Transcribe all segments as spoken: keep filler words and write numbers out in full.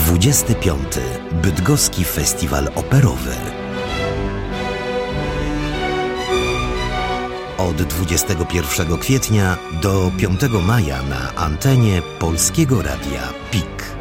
dwudziesty piąty Bydgoski Festiwal Operowy. Od dwudziestego pierwszego kwietnia do piątego maja na antenie Polskiego Radia P I K.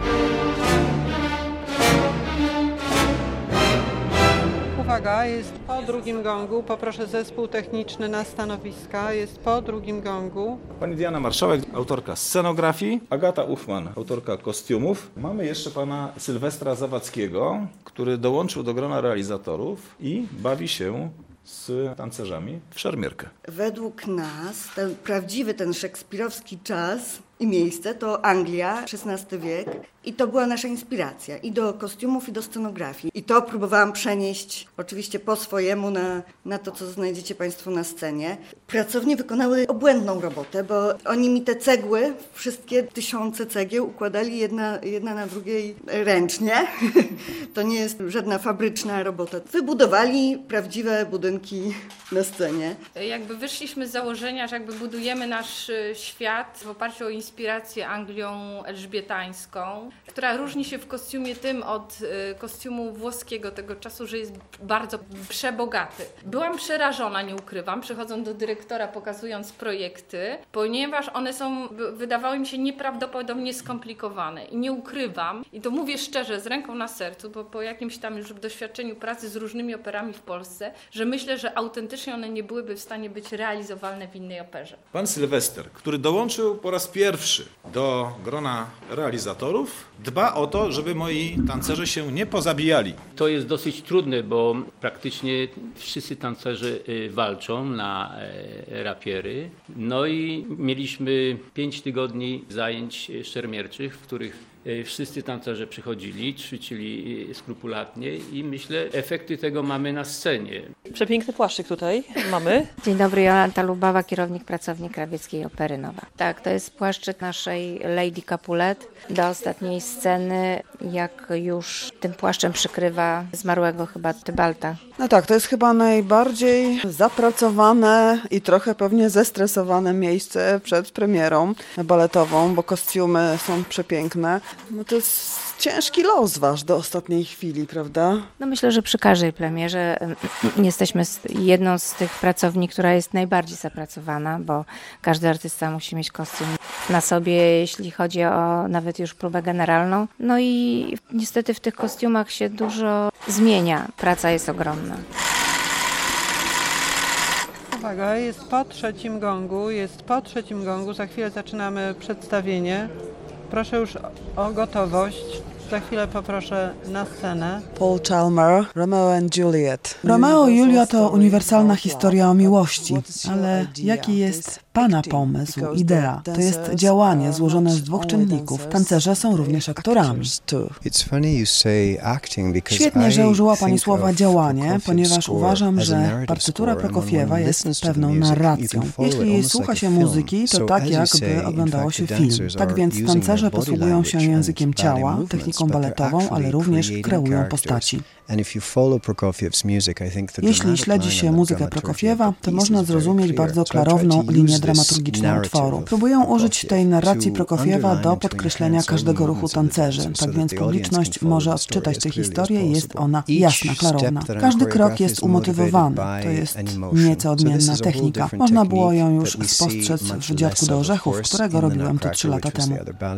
Uwaga, jest po drugim gongu. Poproszę zespół techniczny na stanowiska. Jest po drugim gongu. Pani Diana Marszałek, autorka scenografii. Agata Uchman, autorka kostiumów. Mamy jeszcze pana Sylwestra Zawadzkiego, który dołączył do grona realizatorów i bawi się z tancerzami w szermierkę. Według nas ten prawdziwy, ten szekspirowski czas i miejsce to Anglia, szesnasty wiek, i to była nasza inspiracja i do kostiumów, i do scenografii. I to próbowałam przenieść oczywiście po swojemu na, na to, co znajdziecie Państwo na scenie. Pracownie wykonały obłędną robotę, bo oni mi te cegły, wszystkie tysiące cegieł układali jedna, jedna na drugiej ręcznie. To nie jest żadna fabryczna robota. Wybudowali prawdziwe budynki na scenie. Jakby wyszliśmy z założenia, że jakby budujemy nasz świat w oparciu o inspirację Anglią elżbietańską, która różni się w kostiumie tym od kostiumu włoskiego tego czasu, że jest bardzo przebogaty. Byłam przerażona, nie ukrywam, przychodząc do dyrektora, pokazując projekty, ponieważ one są, wydawały mi się nieprawdopodobnie skomplikowane i nie ukrywam, i to mówię szczerze, z ręką na sercu, bo po jakimś tam już doświadczeniu pracy z różnymi operami w Polsce, że myślę, że autentycznie one nie byłyby w stanie być realizowalne w innej operze. Pan Sylwester, który dołączył po raz pierwszy do grona realizatorów, dba o to, żeby moi tancerze się nie pozabijali. To jest dosyć trudne, bo praktycznie wszyscy tancerze walczą na rapiery. No i mieliśmy pięć tygodni zajęć szermierczych, w których wszyscy tancerze przychodzili, ćwiczyli skrupulatnie i myślę, efekty tego mamy na scenie. Przepiękny płaszczyk tutaj mamy. Dzień dobry, Jolanta Lubawa, kierownik, pracownik Krawieckiej Opery Nowa. Tak, to jest płaszczyk naszej Lady Capulet do ostatniej sceny, jak już tym płaszczem przykrywa zmarłego chyba Tybalta. No tak, to jest chyba najbardziej zapracowane i trochę pewnie zestresowane miejsce przed premierą baletową, bo kostiumy są przepiękne. No to jest ciężki los wasz do ostatniej chwili, prawda? No myślę, że przy każdej premierze jesteśmy jedną z tych pracowni, która jest najbardziej zapracowana, bo każdy artysta musi mieć kostium na sobie, jeśli chodzi o nawet już próbę generalną. No i niestety w tych kostiumach się dużo zmienia. Praca jest ogromna. Uwaga, jest po trzecim gongu, jest po trzecim gongu. Za chwilę zaczynamy przedstawienie. Proszę już o gotowość. Za chwilę poproszę na scenę. Paul Chalmer, Romeo and Juliet. Romeo i Julia to uniwersalna historia o miłości, ale jaki jest Pana pomysł, idea? To jest działanie złożone z dwóch czynników. Tancerze są również aktorami. Świetnie, że użyła Pani słowa działanie, ponieważ uważam, że partytura Prokofiewa jest pewną narracją. Jeśli słucha się muzyki, to tak jakby oglądało się film. Tak więc tancerze posługują się językiem ciała, techniką baletową, ale również kreują postaci. Jeśli śledzi się muzykę Prokofiewa, to można zrozumieć bardzo klarowną linię dramaturgiczną utworu. Próbują użyć tej narracji Prokofiewa do podkreślenia każdego ruchu tancerzy, tak więc publiczność może odczytać tę historię i jest ona jasna, klarowna. Każdy krok jest umotywowany, to jest nieco odmienna technika. Można było ją już spostrzec w Dziadku do Orzechów, którego robiłem tu trzy lata temu.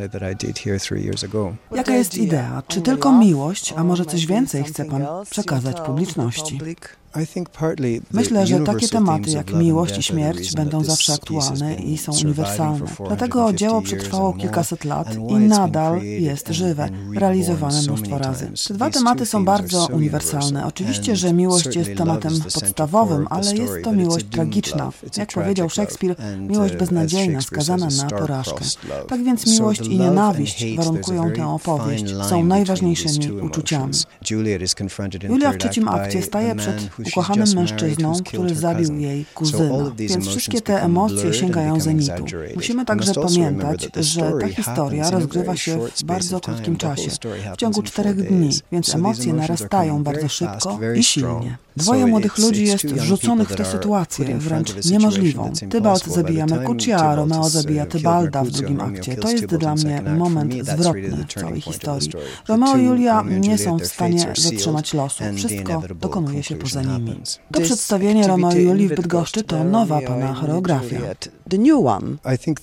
Jaka jest idea? Czy tylko miłość, a może coś więcej chce Pan przekazać publiczności? Myślę, że takie tematy jak miłość i śmierć będą zawsze aktualne i są uniwersalne. Dlatego dzieło przetrwało kilkaset lat i nadal jest żywe, realizowane mnóstwo razy. Te dwa tematy są bardzo uniwersalne. Oczywiście, że miłość jest tematem podstawowym, ale jest to miłość tragiczna. Jak powiedział Szekspir, miłość beznadziejna, skazana na porażkę. Tak więc miłość i nienawiść warunkują tę opowieść, są najważniejszymi uczuciami. Julia w trzecim akcie staje przed ukochanym mężczyzną, który zabił jej kuzyna. Więc wszystkie te emocje sięgają zenitu. Musimy także pamiętać, że ta historia rozgrywa się w bardzo krótkim czasie, w ciągu czterech dni, więc emocje narastają bardzo szybko i silnie. Dwoje młodych ludzi jest wrzuconych w tę sytuację, wręcz niemożliwą. Tybalt zabija Mercuccia, a Romeo zabija Tybalda w drugim akcie. To jest dla mnie moment zwrotny w całej historii. Romeo i Julia nie są w stanie zatrzymać losu. Wszystko dokonuje się poza nimi. To przedstawienie Romeo i Julii w Bydgoszczy to nowa pana choreografia. The new one.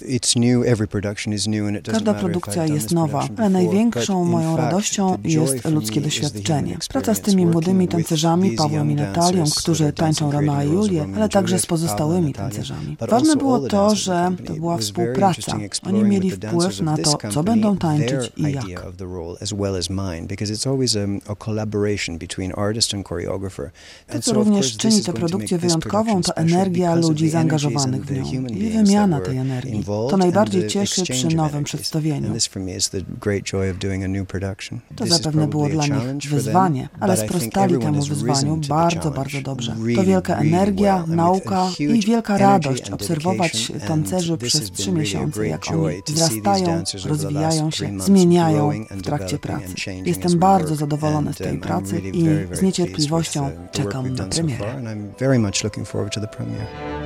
Każda produkcja jest nowa, ale największą moją radością jest ludzkie doświadczenie. Praca z tymi młodymi tancerzami, Pawłem i Natalią, którzy tańczą Romeo i Julię, ale także z pozostałymi tancerzami. Ważne było to, że to była współpraca. Oni mieli wpływ na to, co będą tańczyć i jak. To, co również czyni tę produkcję wyjątkową, to energia ludzi zaangażowanych w nią i wymiana tej energii. To najbardziej cieszy przy nowym przedstawieniu. To zapewne było dla nich wyzwanie, ale sprostali temu wyzwaniu bardzo, bardzo dobrze. To wielka energia, nauka i wielka radość obserwować tancerzy przez trzy miesiące, jak oni wzrastają, rozwijają się, zmieniają w trakcie pracy. Jestem bardzo zadowolony z tej pracy i z niecierpliwością czekam na premierę.